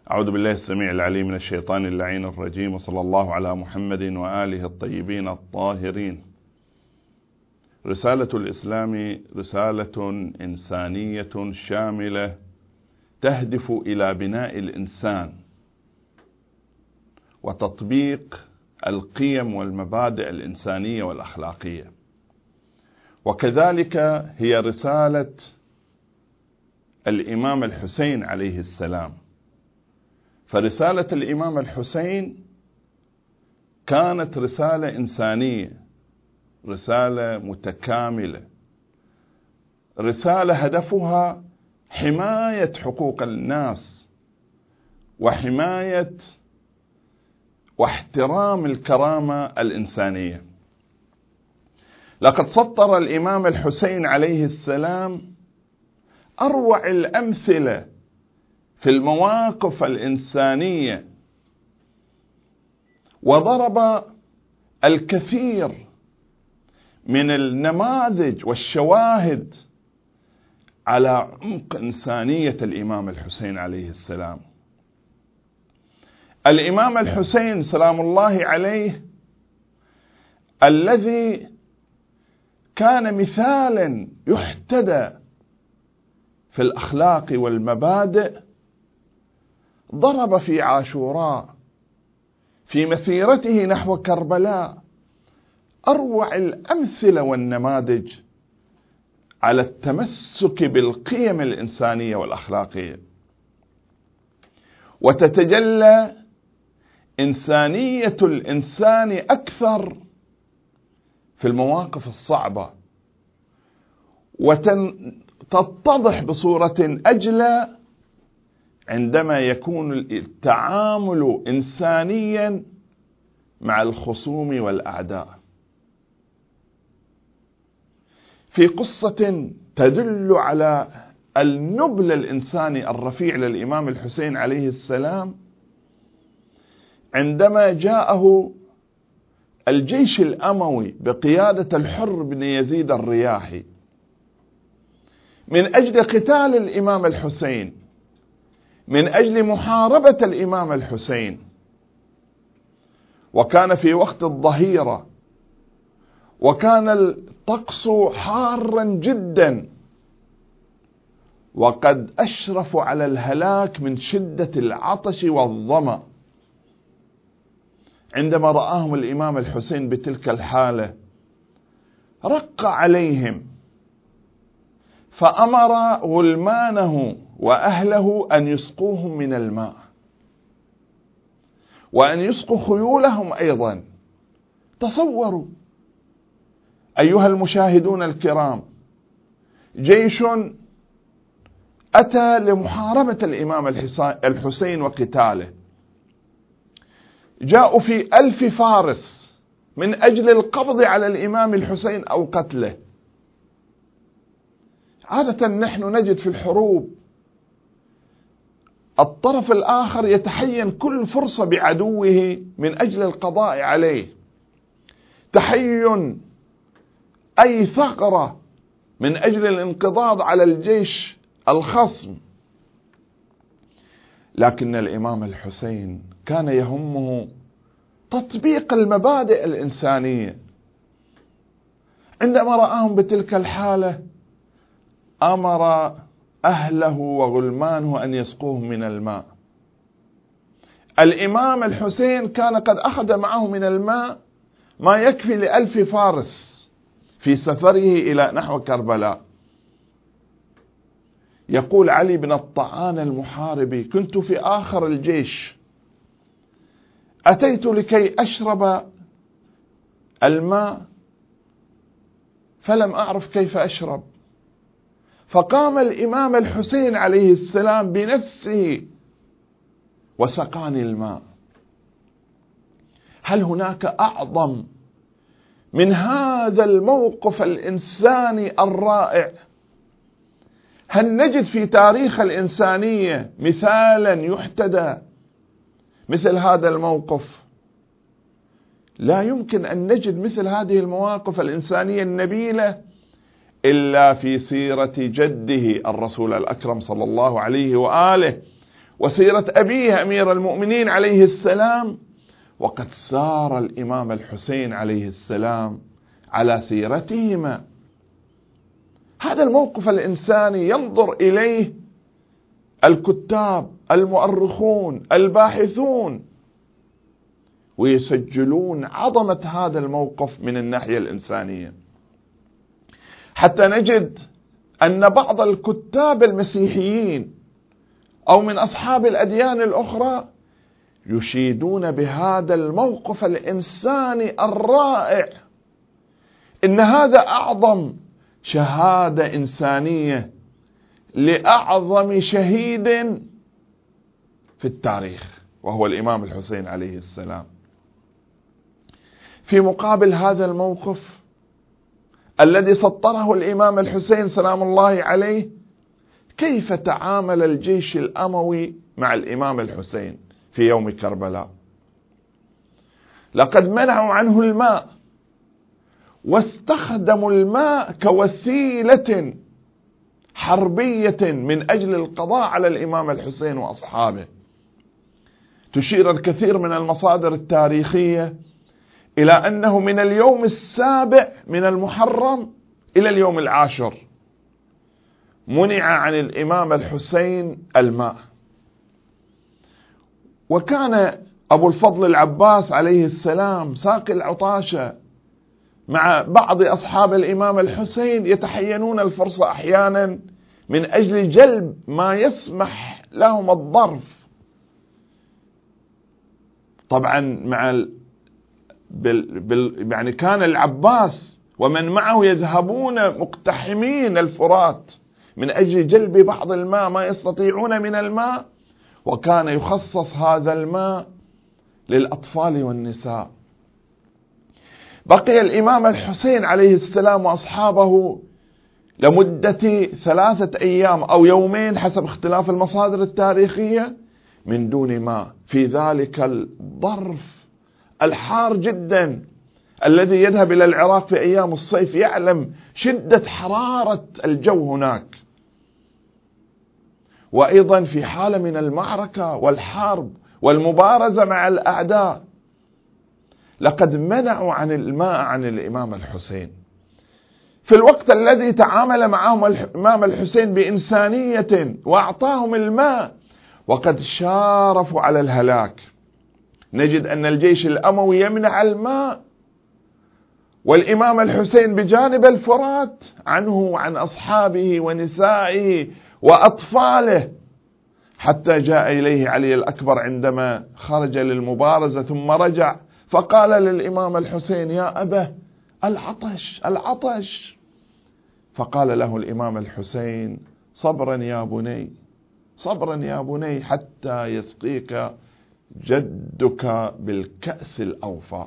أعوذ بالله السميع العليم من الشيطان اللعين الرجيم، وصلى الله على محمد وآله الطيبين الطاهرين. رسالة الإسلام رسالة إنسانية شاملة تهدف إلى بناء الإنسان وتطبيق القيم والمبادئ الإنسانية والأخلاقية، وكذلك هي رسالة الإمام الحسين عليه السلام. فرسالة الإمام الحسين كانت رسالة إنسانية، رسالة متكاملة، رسالة هدفها حماية حقوق الناس وحماية واحترام الكرامة الإنسانية. لقد سطر الإمام الحسين عليه السلام أروع الأمثلة في المواقف الإنسانية، وضرب الكثير من النماذج والشواهد على عمق إنسانية الإمام الحسين عليه السلام. الإمام الحسين سلام الله عليه الذي كان مثالا يحتدى في الأخلاق والمبادئ، ضرب في عاشوراء في مسيرته نحو كربلاء أروع الأمثلة والنماذج على التمسك بالقيم الإنسانية والأخلاقية، وتتجلى إنسانية الإنسان أكثر في المواقف الصعبة، وتتضح بصورة أجلى عندما يكون التعامل إنسانيا مع الخصوم والأعداء. في قصة تدل على النبل الإنساني الرفيع للإمام الحسين عليه السلام، عندما جاءه الجيش الأموي بقيادة الحر بن يزيد الرياحي من أجل قتال الإمام الحسين، من أجل محاربة الإمام الحسين، وكان في وقت الظهيرة، وكان الطقس حارا جدا، وقد أشرفوا على الهلاك من شدة العطش والظمأ. عندما رآهم الإمام الحسين بتلك الحالة رق عليهم، فأمر غلمانه وأهله أن يسقوهم من الماء، وأن يسقوا خيولهم أيضا. تصوروا أيها المشاهدون الكرام، جيش أتى لمحاربة الإمام الحسين وقتاله، جاءوا في 1000 فارس من أجل القبض على الإمام الحسين أو قتله. عادة نحن نجد في الحروب الطرف الآخر يتحين كل فرصة بعدوه من أجل القضاء عليه، تحين أي ثغرة من أجل الانقضاض على الجيش الخصم. لكن الإمام الحسين كان يهمه تطبيق المبادئ الإنسانية. عندما رآهم بتلك الحالة أمر أهله وغلمانه أن يسقوهم من الماء. الإمام الحسين كان قد أخذ معه من الماء ما يكفي ل1000 فارس في سفره إلى نحو كربلاء. يقول علي بن الطعان المحاربي: كنت في آخر الجيش، أتيت لكي أشرب الماء فلم أعرف كيف أشرب، فقام الإمام الحسين عليه السلام بنفسه وسقاني الماء. هل هناك أعظم من هذا الموقف الإنساني الرائع؟ هل نجد في تاريخ الإنسانية مثالا يحتدى مثل هذا الموقف؟ لا يمكن أن نجد مثل هذه المواقف الإنسانية النبيلة إلا في سيرة جده الرسول الأكرم صلى الله عليه وآله وسيرة أبيه أمير المؤمنين عليه السلام، وقد سار الإمام الحسين عليه السلام على سيرتهما. هذا الموقف الإنساني ينظر إليه الكتاب المؤرخون الباحثون ويسجلون عظمة هذا الموقف من الناحية الإنسانية، حتى نجد أن بعض الكتاب المسيحيين أو من أصحاب الأديان الأخرى يشيدون بهذا الموقف الإنساني الرائع، إن هذا أعظم شهادة إنسانية لأعظم شهيد في التاريخ، وهو الإمام الحسين عليه السلام. في مقابل هذا الموقف الذي سطره الإمام الحسين سلام الله عليه، كيف تعامل الجيش الأموي مع الإمام الحسين في يوم كربلاء؟ لقد منعوا عنه الماء، واستخدموا الماء كوسيلة حربية من أجل القضاء على الإمام الحسين وأصحابه. تشير الكثير من المصادر التاريخية إلى أنه من اليوم 7 من المحرم إلى اليوم 10 منع عن الإمام الحسين الماء. وكان أبو الفضل العباس عليه السلام ساقي العطاشة مع بعض أصحاب الإمام الحسين يتحينون الفرصة أحيانا من أجل جلب ما يسمح لهم الظرف، طبعا يعني كان العباس ومن معه يذهبون مقتحمين الفرات من أجل جلب بعض الماء ما يستطيعون من الماء، وكان يخصص هذا الماء للأطفال والنساء. بقي الإمام الحسين عليه السلام وأصحابه لمدة 3 أيام أو يومين حسب اختلاف المصادر التاريخية من دون ماء في ذلك الظرف الحار جدا الذي يذهب إلى العراق في أيام الصيف يعلم شدة حرارة الجو هناك، وأيضا في حالة من المعركة والحرب والمبارزة مع الأعداء. لقد منعوا عن الماء عن الإمام الحسين في الوقت الذي تعامل معهم الإمام الحسين بإنسانية وأعطاهم الماء، وقد شارفوا على الهلاك. نجد أن الجيش الأموي يمنع الماء، والإمام الحسين بجانب الفرات عنه وعن أصحابه ونسائه وأطفاله، حتى جاء إليه علي الأكبر عندما خرج للمبارزة ثم رجع فقال للإمام الحسين: يا أبا العطش العطش. فقال له الإمام الحسين: صبرا يا بني، صبرا يا بني حتى يسقيك جدك بالكأس الأوفى.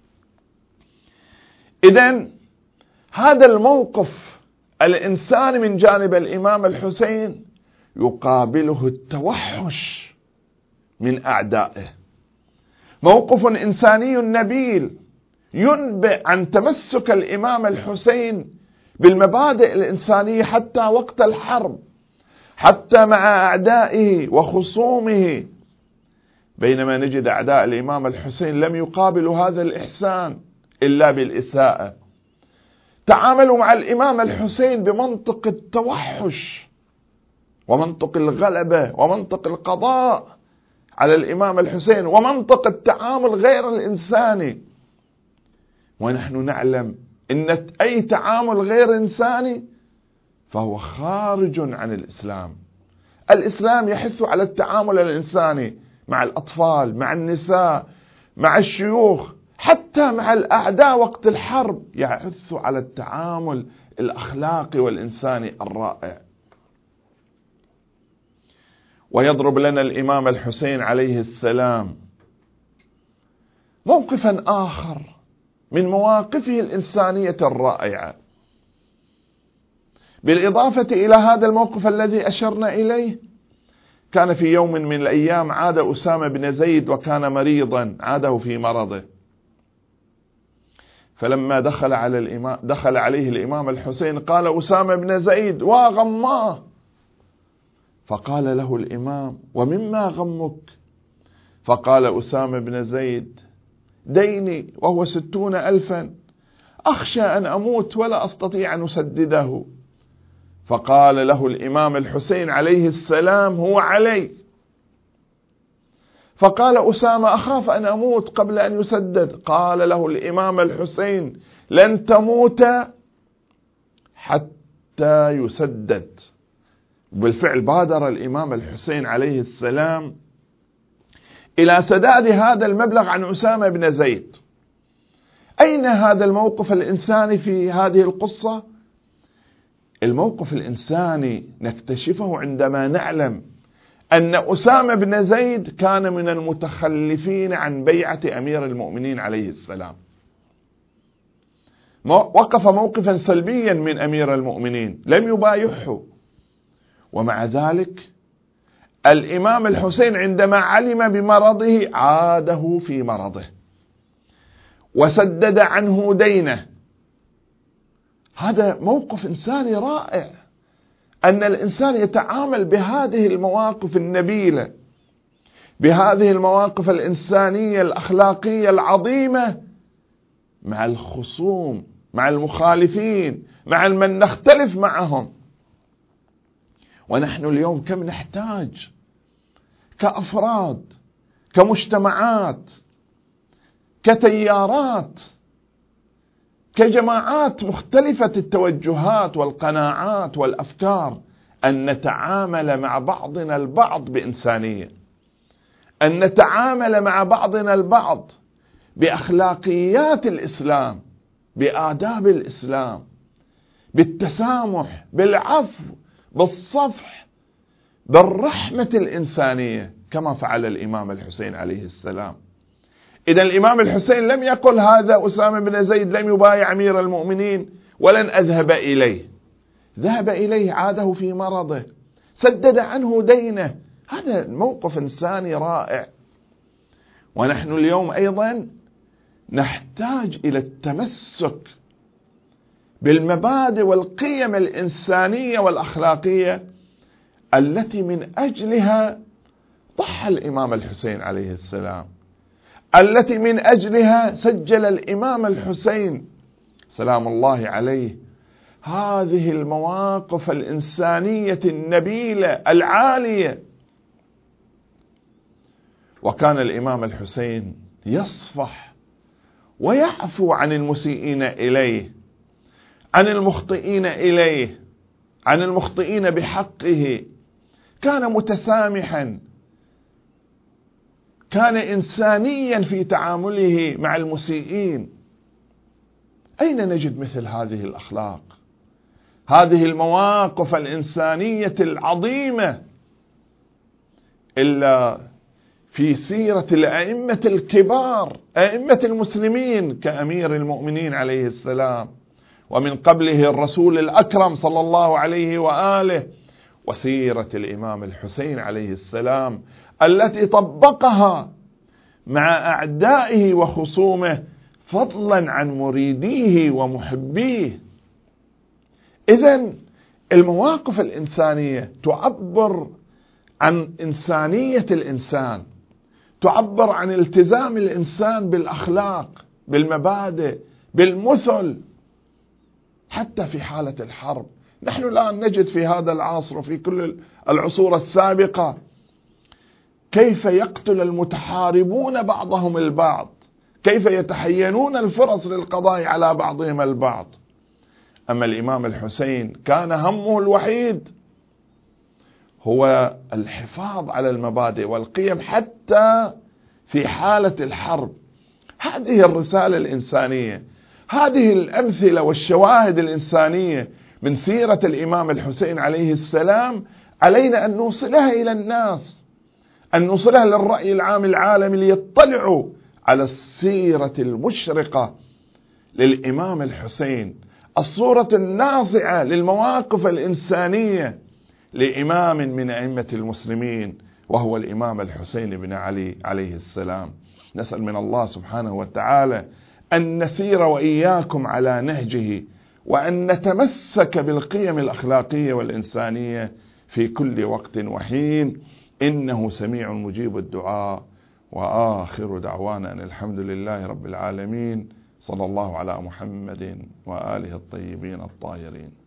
إذن هذا الموقف الإنساني من جانب الإمام الحسين يقابله التوحش من أعدائه، موقف إنساني نبيل ينبئ عن تمسك الإمام الحسين بالمبادئ الإنسانية حتى وقت الحرب، حتى مع أعدائه وخصومه، بينما نجد أعداء الإمام الحسين لم يقابلوا هذا الإحسان إلا بالإساءة. تعاملوا مع الإمام الحسين بمنطق التوحش ومنطق الغلبة ومنطق القضاء على الإمام الحسين ومنطق التعامل غير الإنساني، ونحن نعلم أن أي تعامل غير إنساني فهو خارج عن الإسلام. الإسلام يحث على التعامل الإنساني مع الأطفال، مع النساء، مع الشيوخ، حتى مع الأعداء وقت الحرب يحث على التعامل الأخلاقي والإنساني الرائع. ويضرب لنا الإمام الحسين عليه السلام موقفا آخر من مواقفه الإنسانية الرائعة، بالإضافة إلى هذا الموقف الذي أشرنا إليه. كان في يوم من الأيام عاد أسامة بن زيد وكان مريضا، عاده في مرضه، فلما دخل عليه الإمام الحسين قال أسامة بن زيد: واغماه، فقال له الإمام: ومما غمك؟ فقال أسامة بن زيد: ديني وهو 60,000، أخشى أن أموت ولا أستطيع أن أسدده. فقال له الإمام الحسين عليه السلام: هو علي. فقال أسامة: أخاف أن أموت قبل أن يسدد. قال له الإمام الحسين: لن تموت حتى يسدد. بالفعل بادر الإمام الحسين عليه السلام إلى سداد هذا المبلغ عن أسامة بن زيد. أين هذا الموقف الإنساني في هذه القصة؟ الموقف الإنساني نكتشفه عندما نعلم أن أسامة بن زيد كان من المتخلفين عن بيعة أمير المؤمنين عليه السلام، وقف موقفا سلبيا من أمير المؤمنين، لم يبايعه. ومع ذلك الإمام الحسين عندما علم بمرضه عاده في مرضه وسدد عنه دينه. هذا موقف إنساني رائع، أن الإنسان يتعامل بهذه المواقف النبيلة، بهذه المواقف الإنسانية الأخلاقية العظيمة مع الخصوم، مع المخالفين، مع من نختلف معهم. ونحن اليوم كم نحتاج كأفراد، كمجتمعات، كتيارات، كجماعات مختلفة التوجهات والقناعات والأفكار، أن نتعامل مع بعضنا البعض بإنسانية، أن نتعامل مع بعضنا البعض بأخلاقيات الإسلام، بآداب الإسلام، بالتسامح، بالعفو، بالصفح، بالرحمة الإنسانية، كما فعل الإمام الحسين عليه السلام. إذا الإمام الحسين لم يقل هذا أسامة بن زيد لم يبايع أمير المؤمنين ولن أذهب إليه، ذهب إليه، عاده في مرضه، سدد عنه دينه. هذا موقف إنساني رائع. ونحن اليوم أيضا نحتاج إلى التمسك بالمبادئ والقيم الإنسانية والأخلاقية التي من أجلها ضحى الإمام الحسين عليه السلام، التي من أجلها سجل الإمام الحسين سلام الله عليه هذه المواقف الإنسانية النبيلة العالية. وكان الإمام الحسين يصفح ويعفو عن المسيئين إليه، عن المخطئين إليه، عن المخطئين بحقه. كان متسامحا، كان إنسانيا في تعامله مع المسيئين. أين نجد مثل هذه الأخلاق، هذه المواقف الإنسانية العظيمة إلا في سيرة الأئمة الكبار، أئمة المسلمين، كأمير المؤمنين عليه السلام، ومن قبله الرسول الأكرم صلى الله عليه وآله، وسيرة الإمام الحسين عليه السلام التي طبقها مع أعدائه وخصومه فضلا عن مريديه ومحبيه. إذن المواقف الإنسانية تعبر عن إنسانية الإنسان، تعبر عن التزام الإنسان بالأخلاق، بالمبادئ، بالمثل، حتى في حالة الحرب. نحن الآن نجد في هذا العصر وفي كل العصور السابقة كيف يقتل المتحاربون بعضهم البعض، كيف يتحينون الفرص للقضاء على بعضهم البعض. أما الإمام الحسين كان همه الوحيد هو الحفاظ على المبادئ والقيم حتى في حالة الحرب. هذه الرسالة الإنسانية، هذه الأمثلة والشواهد الإنسانية من سيرة الإمام الحسين عليه السلام علينا أن نوصلها إلى الناس، أن نوصلها للرأي العام العالمي ليطلعوا على السيرة المشرقة للإمام الحسين، الصورة الناصعة للمواقف الإنسانية لإمام من أئمة المسلمين وهو الإمام الحسين بن علي عليه السلام. نسأل من الله سبحانه وتعالى أن نسير وإياكم على نهجه، وأن نتمسك بالقيم الأخلاقية والإنسانية في كل وقت وحين، إنه سميع مجيب الدعاء. وآخر دعوانا أن الحمد لله رب العالمين، صلى الله على محمد وآله الطيبين الطاهرين.